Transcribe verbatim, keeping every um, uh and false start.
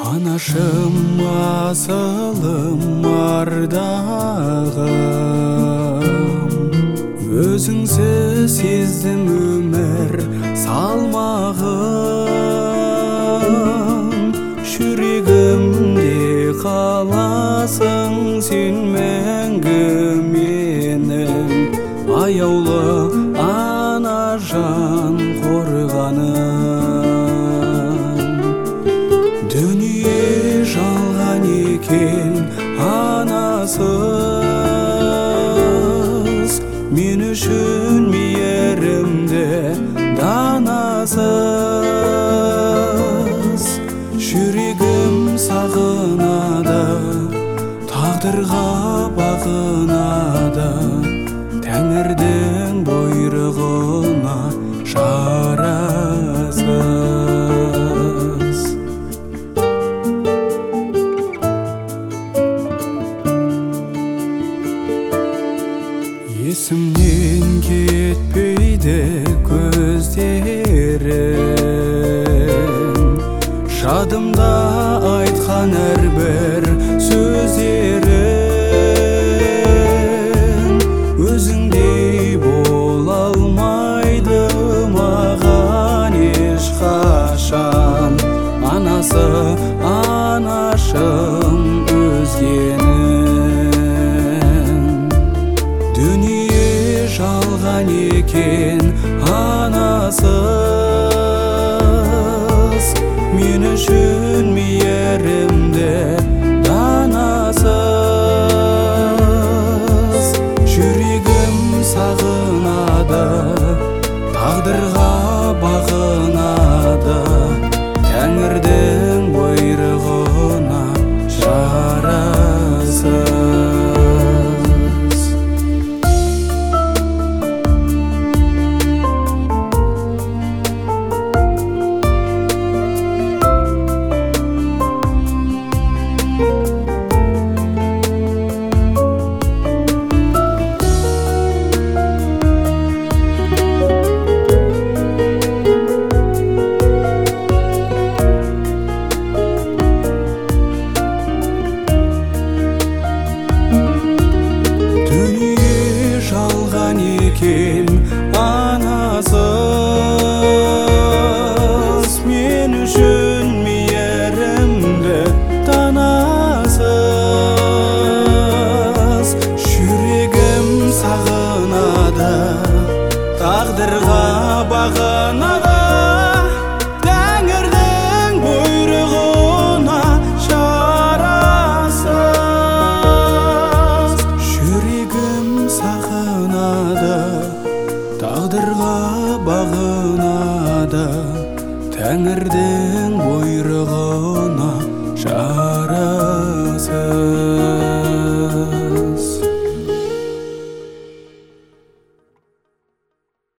Анашым, асылым, ардағым, өзіңсіз сездім өмір салмағын. Жүрегімде қаласың сен мәңгі менің, аяулы ана жан қорғаным. Дүние жалған екен анасыз, мен үшін мейірімді данасыз. Жүрегім сағынады, тағдырға бағынады, Тәңірдің бұйрығына шарасыз. Есімнен кетпейді көздерің, жадымда айтқан әрбір сөздерің. Өзіңдей бола алмайды маған ешқашан, анасы анашым өзгенің. Дүние жалған екен анасыз, мен үшін мейірімді данасыз. Жүрегім сағынады, тағдырға бағынады, Тәңірдің бұйрығына жарасыз. Екен анасыз, мен үшін мейірімді данасыз. Жүрегім сағынады, тағдырға бағынады,